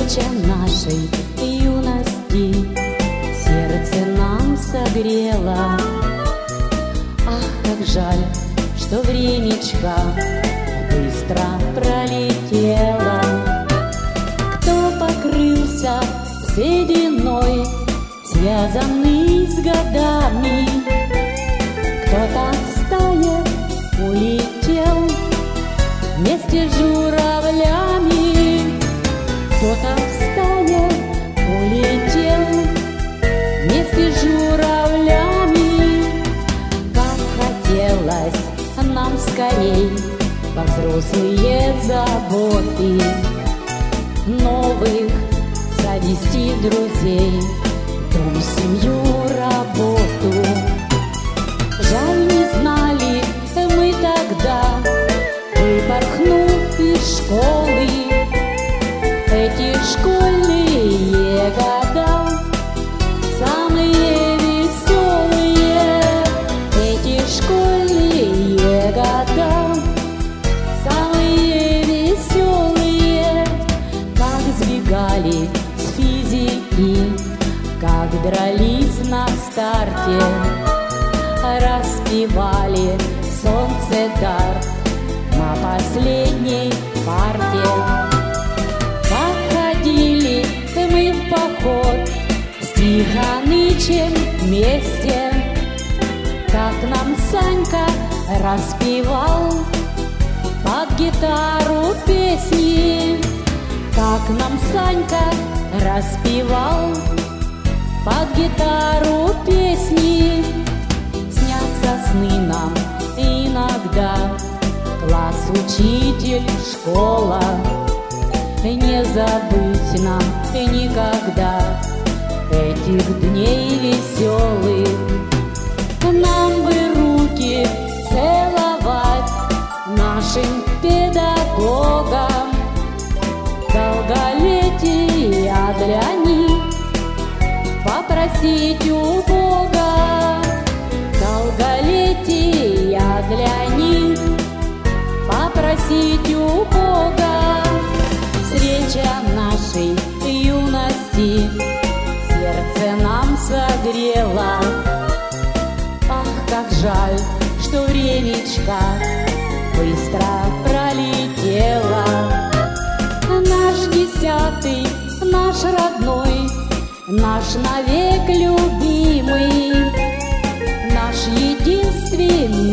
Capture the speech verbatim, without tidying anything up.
Встреча нашей юности сердце нам согрела. Ах, как жаль, что времечко быстро пролетело. Кто покрылся сединой, связанный с годами, кто-то в стае улетел вместе с журавлями, кто-то в стае улетел вместе с журавлями. Как хотелось нам скорей во взрослые заботы новых завести друзей, дом, семью, работу. Жаль, не знали мы тогда, выпорхнув из школы, эти школьные года самые веселые, эти школьные года самые веселые. Как сбегали с физики, как дрались на старте, распевали солнце дар на последней парте. Как ходили мы в поход с Тихонычем вместе, как нам Санька распевал под гитару песни, как нам Санька распевал под гитару песни. Снятся сны нам иногда, класс, учитель, школа. Не забыть нам никогда этих дней веселых. Нам бы руки целовать нашим педагогам, долголетия для них попросить у Бога, долголетия для них попросить у Бога. Встреча нашей юности сердце нам согрела. Ах, как жаль, что времечко быстро пролетело. Наш десятый, наш родной, наш навек любимый, наш единственный